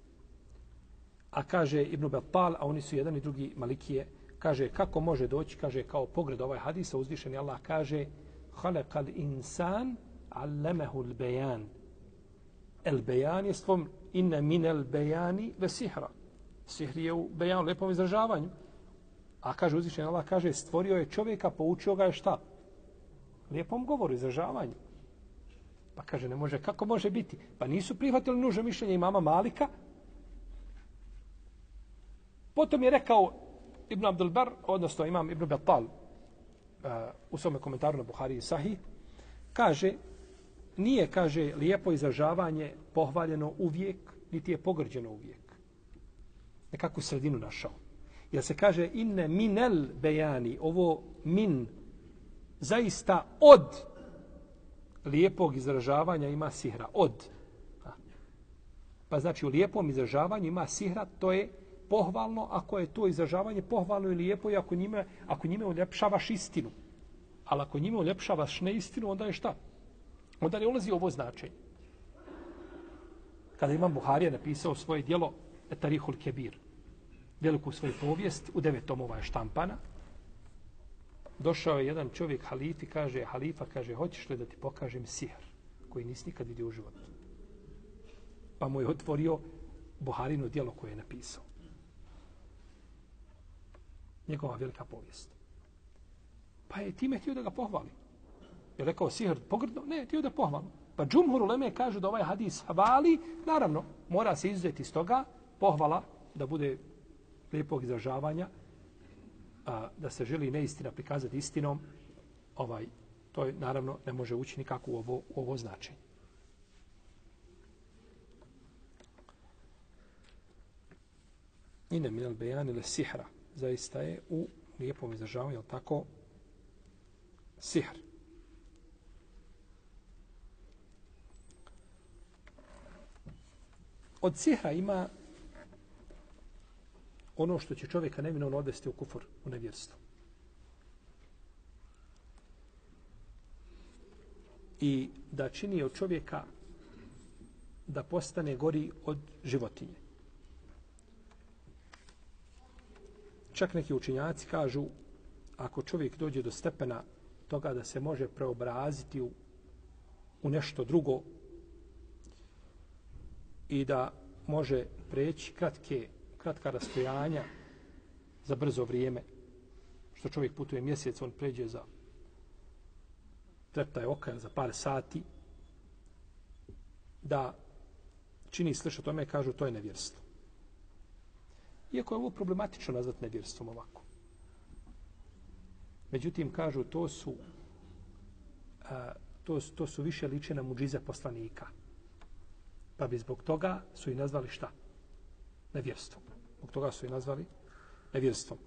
A kaže Ibn Battal, a oni su jedan i drugi malikije, kaže kako može doći, kaže kao pogled ovaj hadisa, uzvišeni Allah kaže halakal insan allamahu al-bayan. El-bayan je stvom inna min el-bayani ve sihra. Sihr je u bejanu, lepom izražavanju. A kaže uzvišeni Allah, kaže stvorio je čovjeka, poučio ga je šta? Lijepom govoru, izražavanju. Pa kaže, ne može, kako može biti? Pa nisu prihvatili nužno mišljenje imama Malika. Potom je rekao Ibn Abdul Bar, odnosno imam Ibn Battal, uh, u svome komentaru na Buhari i Sahih, kaže, nije, kaže, lijepo izražavanje pohvaljeno uvijek, niti je pogrđeno uvijek. Nekakvu sredinu našao. Jer se kaže inne minel bejani, ovo min, zaista od lijepog izražavanja ima sihra. Od. Pa znači u lijepom izražavanju ima sihra, to je pohvalno, ako je to izražavanje pohvalno i lijepo, i ako njime, ako njime uljepšavaš istinu. Ali ako njime uljepšavaš neistinu, onda je šta? Onda ne ulazi ovo značenje. Kada imam Buharija napisao svoje djelo Tarihul Kebir, veliku svoju povijest, u devet tomova je štampana, došao je jedan čovjek halifi, kaže, halifa, kaže, hoćeš li da ti pokažem sihr koji nisi nikad vidio u životu? Pa mu je otvorio Buharino djelo koje je napisao. Njegova velika povijest. Pa je time htio da ga pohvali. Je rekao sihr pogrdno? Ne, htio da pohvali. Pa džumhur uleme kažu da ovaj hadis hvali, naravno, mora se izuzeti iz toga, pohvala da bude lijepog izražavanja, a, da se želi neistina prikazati istinom, ovaj, to je, naravno, ne može ući nikako u ovo, u ovo značenje. Ine minel bejan ili sihra, zaista je u lijepom izražavanju, je tako, sihr. Od sihra ima ono što će čovjeka neminovno odvesti u kufur, u nevjerstvo. I da čini od čovjeka da postane gori od životinje. Čak neki učenjaci kažu, ako čovjek dođe do stepena toga da se može preobraziti u, u nešto drugo i da može preći kratke, kratka rastojanja za brzo vrijeme, što čovjek putuje mjesec, on pređe za treptaj oka za par sati, da čini slično tome, kažu to je nevjerstvo. Iako je ovo problematično nazvat nevjerstvom ovako. Međutim, kažu, to su uh, a, to, to su više liče na muđize poslanika. Pa bi zbog toga su i nazvali šta? Nevjerstvom. Zbog toga su i nazvali nevjerstvom.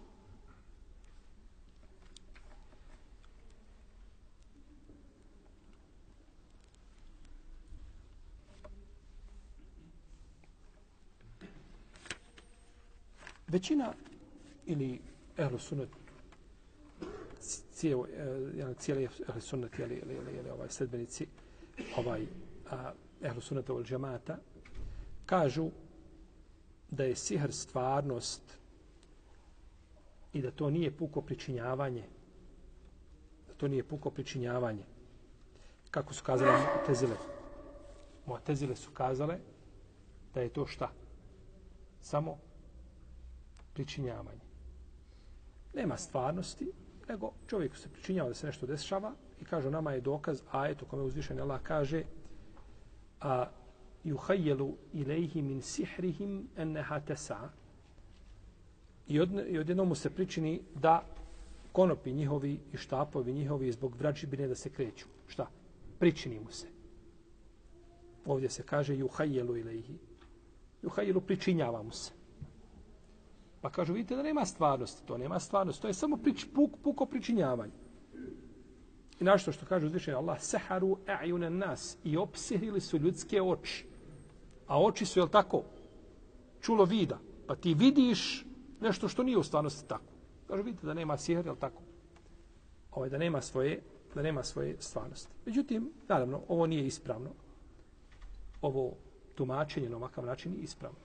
Većina ili ehlu sunnet cijeli cijeli ehlu sunnet ili ili ili ovaj sledbenici ovaj ehlu sunneta wal džemata kažu da je sihr stvarnost i da to nije puko pričinjavanje. Da to nije puko pričinjavanje. Kako su kazale Mu'tezile? Mu'tezile su kazale da je to šta? Samo pričinjavanje. Nema stvarnosti, nego čovjeku se pričinjava da se nešto dešava i kaže nama je dokaz ajet u kome uzvišeni Allah kaže a yuhayyelu ilayhi min sihrihim annaha tas'a. I, od, i odjednom mu se pričini da konopi njihovi i štapovi njihovi zbog vražbine da se kreću. Šta? Pričini mu se. Ovdje se kaže yuhayyelu ilayhi. Yuhayyelu pričinjava mu se. Pa kažu, vidite da nema stvarnosti. To nema stvarnosti. To je samo prič, puk, puko pričinjavanje. I našto što kaže uzvišeni Allah, saharu a'yunan nas, i opsihili su ljudske oči. A oči su, jel tako, čulo vida. Pa ti vidiš nešto što nije u stvarnosti tako. Kažu, vidite da nema sihr, jel tako? Ovaj, da nema svoje, da nema svoje stvarnosti. Međutim, naravno, ovo nije ispravno. Ovo tumačenje na ovakav način je ispravno.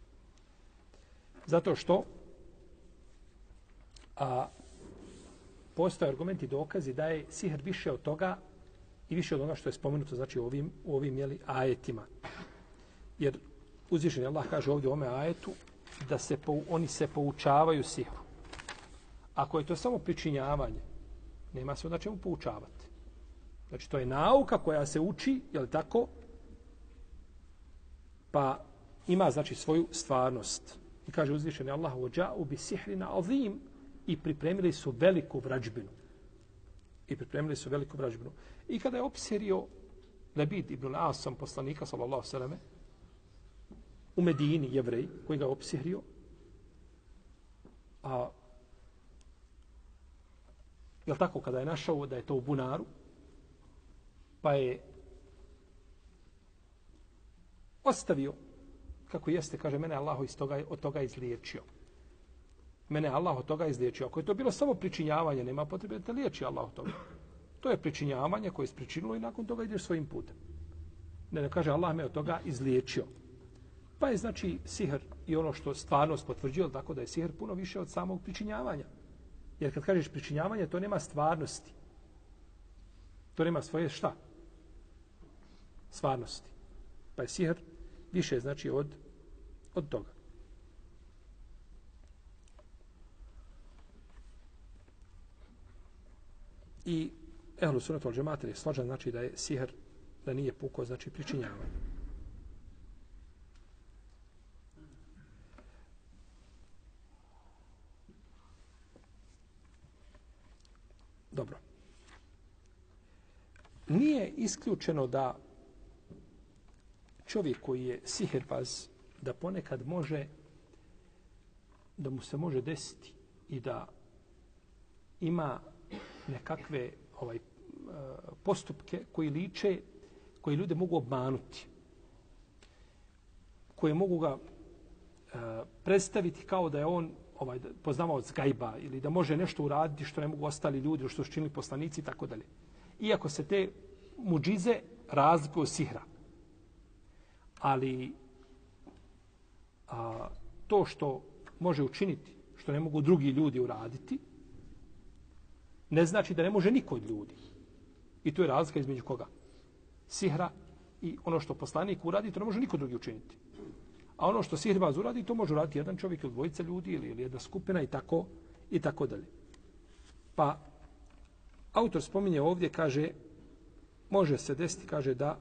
Zato što a, postoje argumenti i dokazi da je sihr više od toga i više od onoga što je spomenuto znači u ovim, u ovim jeli, ajetima. Jer uzvišeni Allah kaže ovdje u ovome ajetu da se pou, oni se poučavaju sihru. Ako je to samo pričinjavanje, nema se na čemu poučavati. Znači to je nauka koja se uči, je li tako? Pa ima znači svoju stvarnost. I kaže uzvišeni Allah وَجَاءُ بِسِحْرٍ عَظِيمٍ i pripremili su veliku vražbinu. I pripremili su veliku vražbinu. I kada je opsirio Lebid ibn Asam, poslanika, sallallahu alejhi ve selleme, u Medini, jevrej, koji ga je opsirio, a je li tako, kada je našao da je to u bunaru, pa je ostavio kako jeste, kaže, mene Allah iz toga, od toga izliječio. Mene Allah od toga izliječio. Ako je to bilo samo pričinjavanje, nema potrebe da te liječi Allah od toga. To je pričinjavanje koje je spričinilo i nakon toga ideš svojim putem. Ne, ne kaže Allah me od toga izliječio. Pa je znači sihr i ono što stvarnost potvrđuje, tako da je sihr puno više od samog pričinjavanja. Jer kad kažeš pričinjavanje, to nema stvarnosti. To nema svoje šta? Stvarnosti. Pa je sihr više znači od, od toga. I ehlu sunnetu wal džemata je složan znači da je sihr, da nije puko znači pričinjavanje. Dobro. Nije isključeno da čovjek koji je sihirbaz, da ponekad može, da mu se može desiti i da ima nekakve ovaj, postupke koji liče, koji ljude mogu obmanuti, koje mogu ga predstaviti kao da je on ovaj, poznavaoc gajba ili da može nešto uraditi što ne mogu ostali ljudi, što su činili poslanici i tako dalje. Iako se te muđize razlikuju od sihra. Ali a, to što može učiniti, što ne mogu drugi ljudi uraditi, ne znači da ne može niko od ljudi. I to je razlika između koga? Sihra i ono što poslanik uradi, to ne može niko drugi učiniti. A ono što sihirbaz uradi, to može uraditi jedan čovjek ili dvojica ljudi ili, ili jedna skupina i tako, i tako dalje. Pa autor spominje ovdje, kaže, može se desiti, kaže da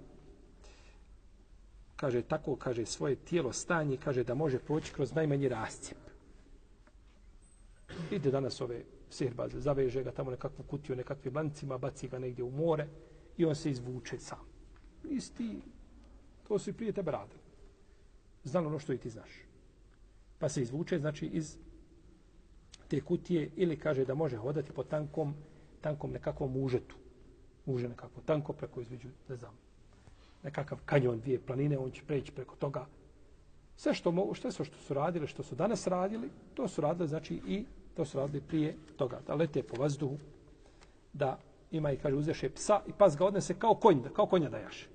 kaže tako, kaže svoje tijelo stanje, kaže da može proći kroz najmanji rascijep. Vidite danas ove sihirbaza, zaveže ga tamo nekakvu kutiju, nekakvim lancima, baci ga negdje u more i on se izvuče sam. Isti, to su i prije tebe radili. Znalo ono što i ti znaš. Pa se izvuče, znači, iz te kutije ili kaže da može hodati po tankom, tankom nekakvom užetu. Uže nekako tanko preko između, ne znam, nekakav kanjon, dvije planine, on će preći preko toga. Sve što mogu, što su, što su radili, što su danas radili, to su radili, znači, i to su radili prije toga. Da lete po vazduhu, da ima i, kaže, uzeše psa i pas ga odnese kao konj, kao konja da jaše.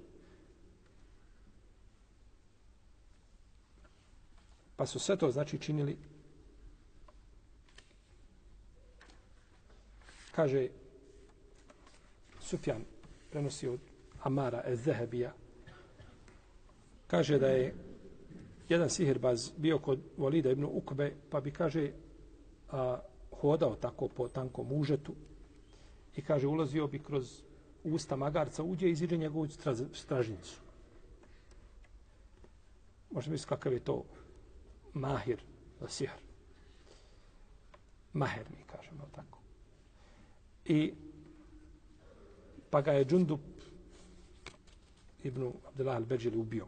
Pa su sve to, znači, činili. Kaže, Sufjan prenosi od Amara ez-Zehebija, kaže da je jedan sihirbaz bio kod Valida ibn Ukbe, pa bi, kaže, a, hodao tako po tankom užetu i, kaže, ulazio bi kroz usta magarca, uđe i iziđe njegovu stražnicu. Možete misliti kakav je to mahir za sihr. Maher mi kažemo tako. I pa ga je Džundub ibn Abdullah al-Beđili ubio.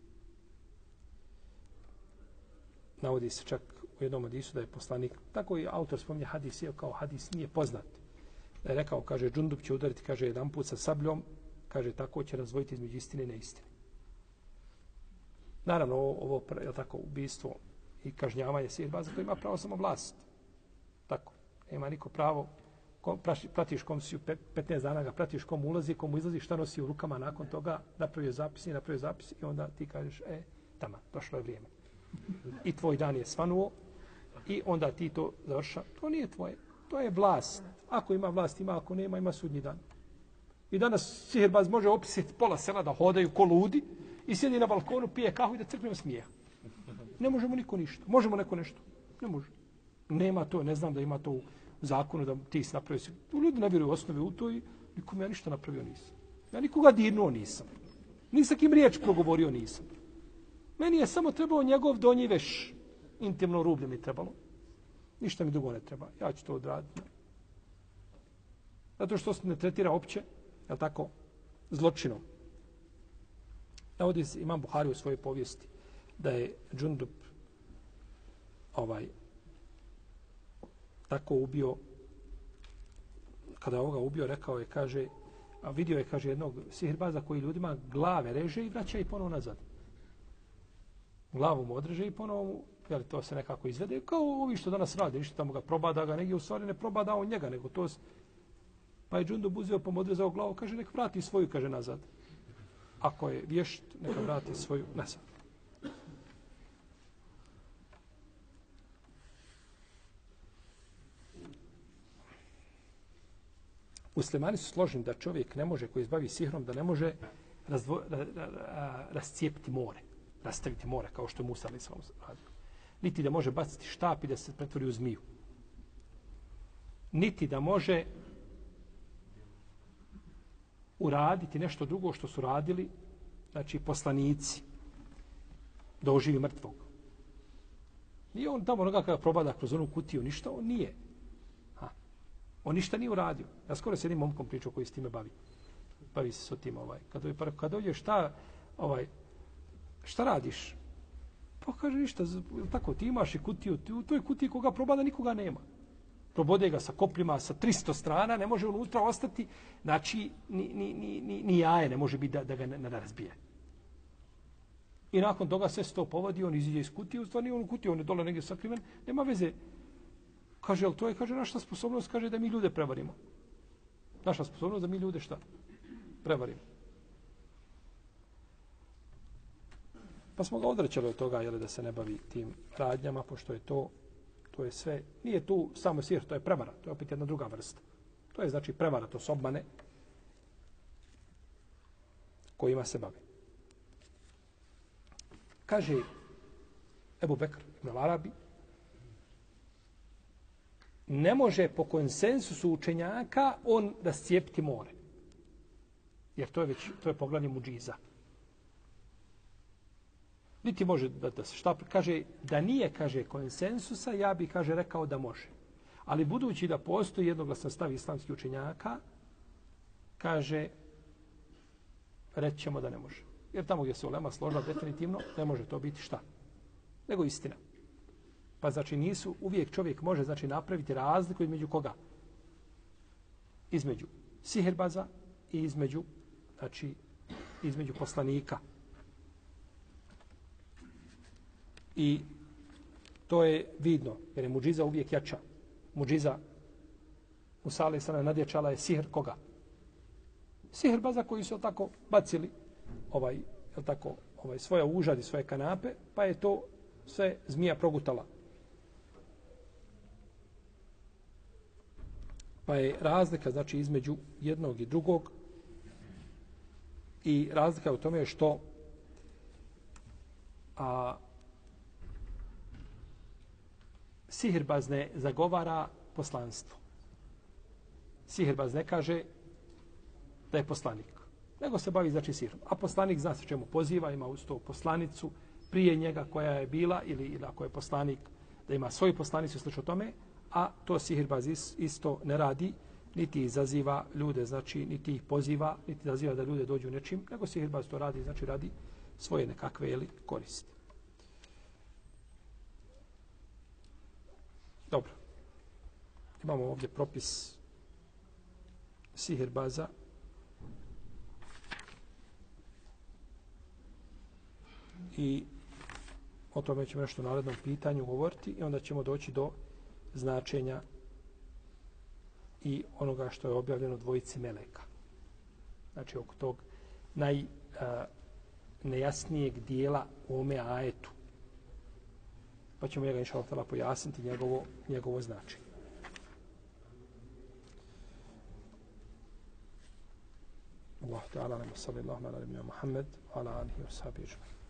Navodi se čak u jednom hadisu da je poslanik, tako i autor spominje hadis, je kao hadis nije poznat. Da je rekao, kaže, Džundub će udariti, kaže, jedan put sa sabljom, kaže, tako će razvojiti između istine i neistine. Naravno, ovo, ovo je tako, ubistvo i kažnjavanje sihirbaza, to ima pravo samo vlast. Tako, nema niko pravo. Kom, pratiš kom si u petnaest dana ga pratiš kom ulazi, kom izlazi, šta nosi u rukama, nakon toga napravio zapis i napravio zapis i onda ti kažeš, e, tamo, došlo je vrijeme. I tvoj dan je svanuo i onda ti to završa. To nije tvoje, to je vlast. Ako ima vlast, ima, ako nema, ima sudnji dan. I danas sihirbaz može opisati pola sela da hodaju ko ludi i sjedi na balkonu, pije kahu i da crknemo smijeha. Ne možemo niko ništa. Možemo neko nešto? Ne može. Nema to, ne znam da ima to u zakonu da ti si napravio. Ljudi ne vjeruju u osnovi u to i nikom ja ništa napravio nisam. Ja nikoga dirnuo nisam. Ni sa kim riječ progovorio nisam. Meni je samo trebao njegov donji veš. Intimno rublje mi trebalo. Ništa mi drugo ne treba. Ja ću to odraditi. Zato što se ne tretira opće, je tako, zločinom. Navodi se Imam Buhari u svojoj povijesti da je Džundub ovaj tako ubio, kada je ovoga ubio, rekao je, kaže, a vidio je, kaže, jednog sihirbaza koji ljudima glave reže i vraća i ponovo nazad. Glavu mu odreže i ponovo mu, jel, to se nekako izvede, kao ovi što danas radi, ništa tamo ga probada ga, negdje u stvari ne probada on njega, nego to se... Pa je Džundub uzeo, pa mu odrezao glavu, kaže, nek vrati svoju, kaže, nazad. Ako je vješt, neka vrati svoju nazad. Muslimani su složeni da čovjek ne može, koji izbavi sihrom, da ne može razdvo, ra, ra, ra, rascijepiti more, rastaviti more, kao što je Musa ali svom radio. Niti da može baciti štap i da se pretvori u zmiju. Niti da može uraditi nešto drugo što su radili, znači poslanici, da oživi mrtvog. Nije on tamo onoga kada probada kroz onu kutiju, ništa, on nije. Ha. On ništa nije uradio. Ja skoro s jednim momkom pričao koji s time bavi. Bavi se s tim. Ovaj. Kad, kad dođe, šta, ovaj, šta radiš? Pa kaže ništa, tako, ti imaš i kutiju, ti, u toj kutiji koga probada nikoga nema. Probode ga sa kopljima, sa tristo strana, ne može unutra ostati, znači, ni, ni, ni, ni, ni jaje ne može biti da, da ga ne, ne razbije. I nakon toga sve se to povodi, on iziđe iz kutije, u stvari on u kutiji, on je dole negdje sakriven, nema veze. Kaže, ali to je, kaže, naša sposobnost, kaže, da mi ljude prevarimo. Naša sposobnost da mi ljude šta? Prevarimo. Pa smo ga odvraćali od toga, jele, da se ne bavi tim radnjama, pošto je to, to je sve, nije tu samo sihr, to je prevara, to je opet jedna druga vrsta. To je znači prevara, to su obmane kojima se bavi. Kaže Ebu Bekr ibn al-Arabi, ne može po konsensusu učenjaka on rascijepiti more. Jer to je već, to je poglavlje mudžiza. Niti može da, da se šta kaže, da nije, kaže, konsensusa, ja bi, kaže, rekao da može. Ali budući da postoji jednoglasan stav islamskih učenjaka, kaže, reći ćemo da ne može. Jer tamo gdje se ulema složila definitivno, ne može to biti šta? Nego istina. Pa znači nisu, uvijek čovjek može znači napraviti razliku između koga? Između sihirbaza i između, znači, između poslanika. I to je vidno, jer je muđiza uvijek jača. Muđiza Musa alejhi selam nadjačala je sihr koga? Sihirbaza koji su tako bacili ovaj, je tako, ovaj svoja užad i svoje kanape, pa je to sve zmija progutala. Pa je razlika znači između jednog i drugog i razlika je u tome što a sihirbaz ne zagovara poslanstvo. Sihirbaz ne kaže da je poslanik, nego se bavi znači sihrom. A poslanik zna se čemu poziva, ima uz to poslanicu prije njega koja je bila ili, ili ako je poslanik da ima svoju poslanicu slično tome, a to sihirbaz isto ne radi, niti izaziva ljude, znači niti ih poziva, niti izaziva da ljude dođu nečim, nego sihirbaz to radi, znači radi svoje nekakve ili koristi. Dobro. Imamo ovdje propis sihirbaza. I o tome ćemo nešto u narednom pitanju govoriti i onda ćemo doći do značenja i onoga što je objavljeno dvojici meleka. Znači, oko tog najnejasnijeg dijela u ome ajetu. Pa ćemo njega, inša Allah, pojasniti njegovo, njegovo značenje. Allahu ta'ala, nama sallallahu ala nabina Muhammed, ala alihi wa sahbihi ajma'in.